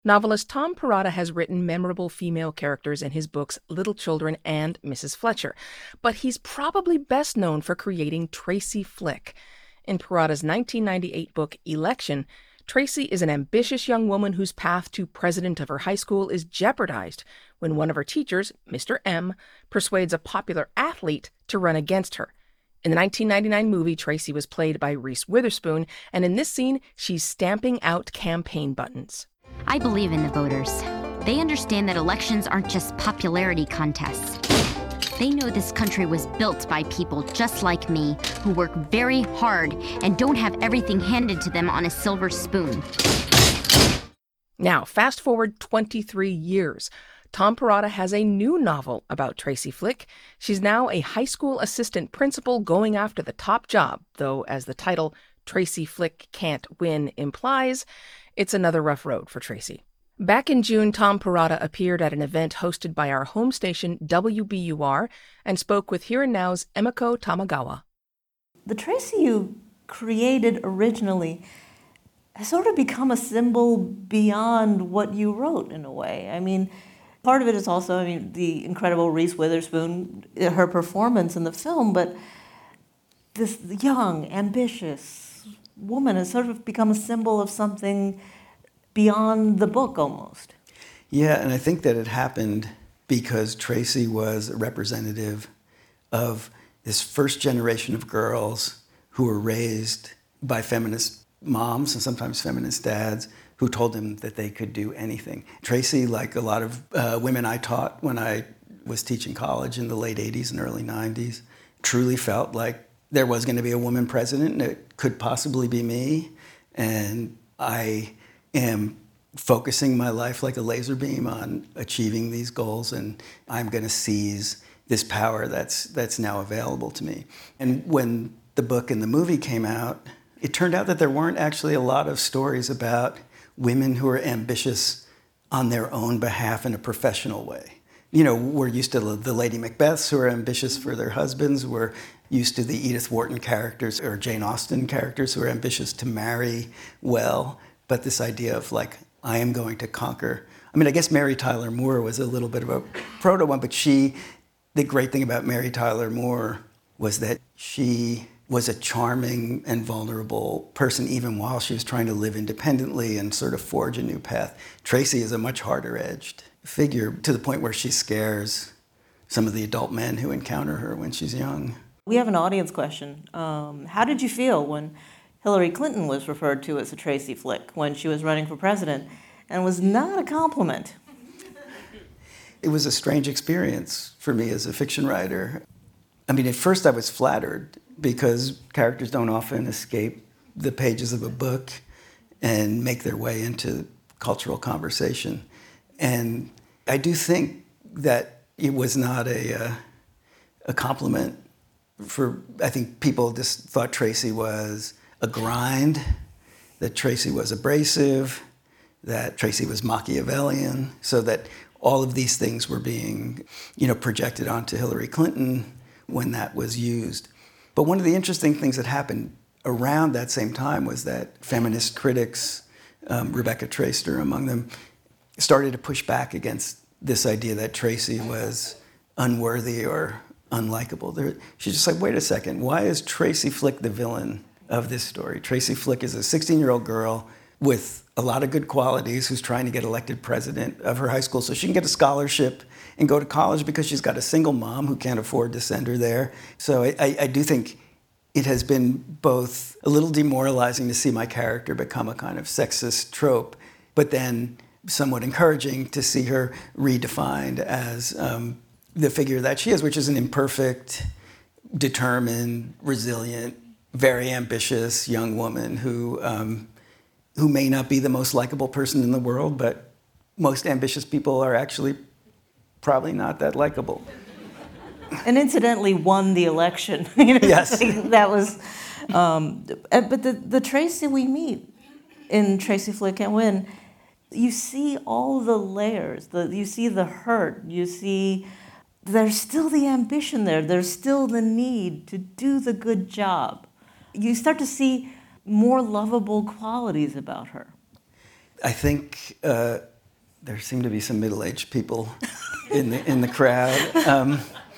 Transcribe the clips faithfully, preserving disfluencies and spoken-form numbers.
Novelist Tom Perrotta has written memorable female characters in his books Little Children and Missus Fletcher, but he's probably best known for creating Tracy Flick. In Perrotta's nineteen ninety-eight book Election, Tracy is an ambitious young woman whose path to president of her high school is jeopardized when one of her teachers, Mister M, persuades a popular athlete to run against her. In the nineteen ninety-nine movie, Tracy was played by Reese Witherspoon, and in this scene, she's stamping out campaign buttons. I believe in the voters. They understand that elections aren't just popularity contests. They know this country was built by people just like me, who work very hard and don't have everything handed to them on a silver spoon. Now, fast forward twenty-three years. Tom Perrotta has a new novel about Tracy Flick. She's now a high school assistant principal going after the top job, though, as the title Tracy Flick Can't Win implies, it's another rough road for Tracy. Back in June, Tom Perrotta appeared at an event hosted by our home station W B U R and spoke with Here and Now's Emiko Tamagawa. The Tracy you created originally has sort of become a symbol beyond what you wrote in a way. I mean, part of it is also, I mean, the incredible Reese Witherspoon, her performance in the film, but this young, ambitious woman has sort of become a symbol of something beyond the book almost. Yeah, and I think that it happened because Tracy was a representative of this first generation of girls who were raised by feminist moms and sometimes feminist dads who told them that they could do anything. Tracy, like a lot of uh, women I taught when I was teaching college in the late eighties and early nineties, truly felt like there was going to be a woman president and it could possibly be me. And I am focusing my life like a laser beam on achieving these goals, and I'm going to seize this power that's that's now available to me. And when the book and the movie came out, it turned out that there weren't actually a lot of stories about women who are ambitious on their own behalf in a professional way. You know, we're used to the Lady Macbeths who are ambitious for their husbands. We're used to the Edith Wharton characters or Jane Austen characters who are ambitious to marry well. But this idea of like, I am going to conquer. I mean, I guess Mary Tyler Moore was a little bit of a proto one, but she, the great thing about Mary Tyler Moore was that she was a charming and vulnerable person even while she was trying to live independently and sort of forge a new path. Tracy is a much harder-edged figure to the point where she scares some of the adult men who encounter her when she's young. We have an audience question. Um, how did you feel when Hillary Clinton was referred to as a Tracy Flick when she was running for president, and was not a compliment? It was a strange experience for me as a fiction writer. I mean, at first I was flattered because characters don't often escape the pages of a book and make their way into cultural conversation. And I do think that it was not a, uh, a compliment for, I think people just thought Tracy was a grind, that Tracy was abrasive, that Tracy was Machiavellian, so that all of these things were being, you know, projected onto Hillary Clinton when that was used. But one of the interesting things that happened around that same time was that feminist critics, um, Rebecca Traister among them, started to push back against this idea that Tracy was unworthy or unlikable. They're, she's just like, wait a second, why is Tracy Flick the villain of this story? Tracy Flick is a sixteen-year-old girl with a lot of good qualities who's trying to get elected president of her high school so she can get a scholarship and go to college because she's got a single mom who can't afford to send her there. So I, I, I do think it has been both a little demoralizing to see my character become a kind of sexist trope, but then somewhat encouraging to see her redefined as um, the figure that she is, which is an imperfect, determined, resilient, very ambitious young woman who um, who may not be the most likable person in the world, but most ambitious people are actually probably not that likable. And incidentally won the election. You know, yes. Like that was, um, but the, the Tracy we meet in Tracy Flick Can't Win, you see all the layers. The, you see the hurt. You see there's still the ambition there. There's still the need to do the good job. You start to see more lovable qualities about her. I think uh, there seem to be some middle-aged people in the in the crowd. Um,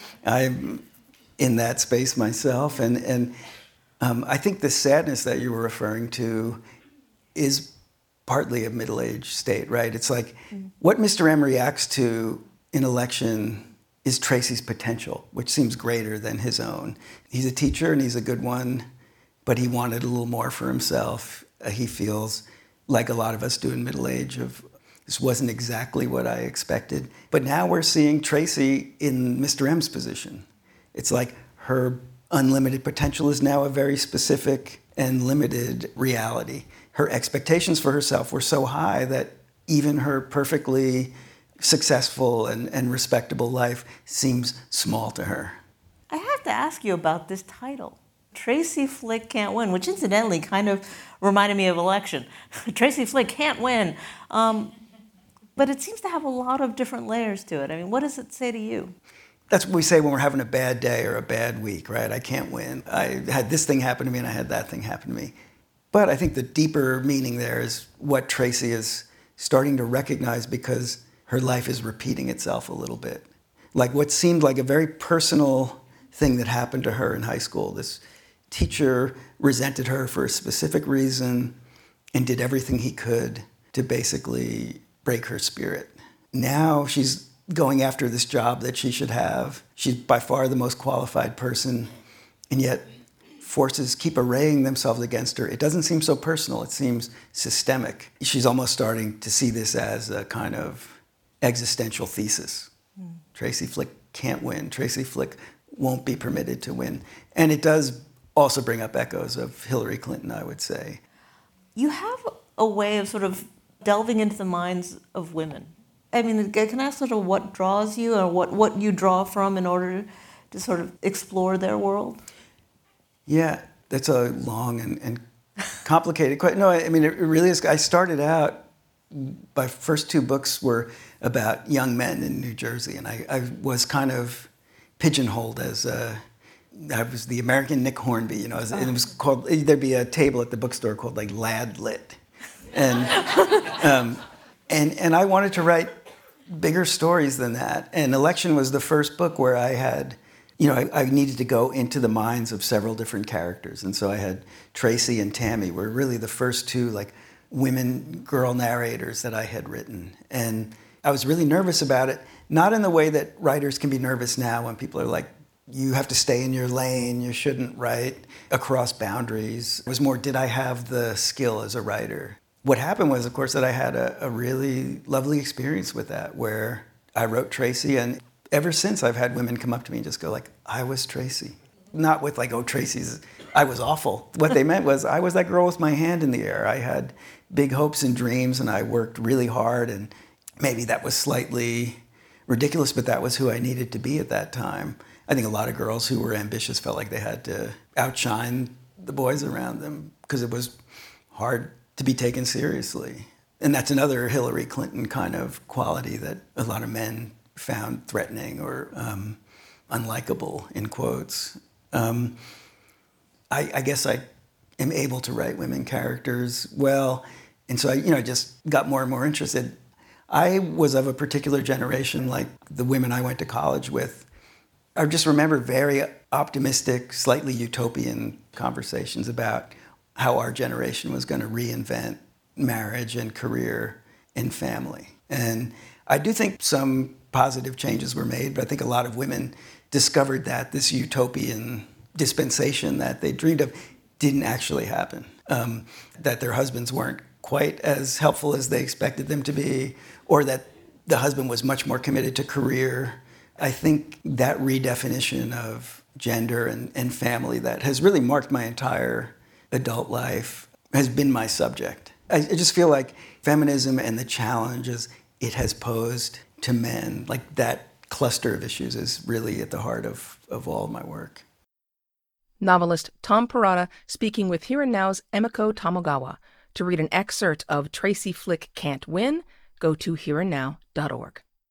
I'm in that space myself, and and um, I think the sadness that you were referring to is partly a middle-aged state, right? It's like mm. what Mister M reacts to in Election is Tracy's potential, which seems greater than his own. He's a teacher and he's a good one, but he wanted a little more for himself. Uh, he feels like a lot of us do in middle age of, this wasn't exactly what I expected. But now we're seeing Tracy in Mister M's position. It's like her unlimited potential is now a very specific and limited reality. Her expectations for herself were so high that even her perfectly successful and, and respectable life seems small to her. I have to ask you about this title, Tracy Flick Can't Win, which incidentally kind of reminded me of Election. Tracy Flick can't win. Um, but it seems to have a lot of different layers to it. I mean, what does it say to you? That's what we say when we're having a bad day or a bad week, right? I can't win. I had this thing happen to me and I had that thing happen to me. But I think the deeper meaning there is what Tracy is starting to recognize, because her life is repeating itself a little bit. Like what seemed like a very personal thing that happened to her in high school. This teacher resented her for a specific reason and did everything he could to basically break her spirit. Now she's going after this job that she should have. She's by far the most qualified person, and yet forces keep arraying themselves against her. It doesn't seem so personal. It seems systemic. She's almost starting to see this as a kind of existential thesis. Mm. Tracy Flick can't win. Tracy Flick won't be permitted to win. And it does also bring up echoes of Hillary Clinton, I would say. You have a way of sort of delving into the minds of women. I mean, can I ask sort of what draws you, or what, what you draw from in order to sort of explore their world? Yeah, that's a long and, and complicated question. No, I mean, it really is. I started out, my first two books were about young men in New Jersey, and I, I was kind of pigeonholed as a, I was the American Nick Hornby, you know, as, and it was called, there'd be a table at the bookstore called like Lad Lit. And, um, and, and I wanted to write bigger stories than that. And Election was the first book where I had, you know, I, I needed to go into the minds of several different characters. And so I had Tracy and Tammy were really the first two like women girl narrators that I had written. And I was really nervous about it, not in the way that writers can be nervous now when people are like, you have to stay in your lane, you shouldn't write across boundaries. It was more, did I have the skill as a writer? What happened was, of course, that I had a, a really lovely experience with that, where I wrote Tracy, and ever since I've had women come up to me and just go like, I was Tracy. Not with like, oh, Tracy's, I was awful. What they meant was, I was that girl with my hand in the air. I had big hopes and dreams, and I worked really hard, and maybe that was slightly ridiculous, but that was who I needed to be at that time. I think a lot of girls who were ambitious felt like they had to outshine the boys around them because it was hard to be taken seriously. And that's another Hillary Clinton kind of quality that a lot of men found threatening or um, unlikable, in quotes. Um, I, I guess I am able to write women characters well, and so I, you know, just got more and more interested. I was of a particular generation, like the women I went to college with. I just remember very optimistic, slightly utopian conversations about how our generation was going to reinvent marriage and career and family. And I do think some positive changes were made, but I think a lot of women discovered that this utopian dispensation that they dreamed of didn't actually happen, um, that their husbands weren't quite as helpful as they expected them to be, or that the husband was much more committed to career. I think that redefinition of gender and, and family that has really marked my entire adult life has been my subject. I, I just feel like feminism and the challenges it has posed to men, like that cluster of issues is really at the heart of, of all of my work. Novelist Tom Perrotta speaking with Here and Now's Emiko Tomogawa. To read an excerpt of Tracy Flick Can't Win, go to here and now dot org.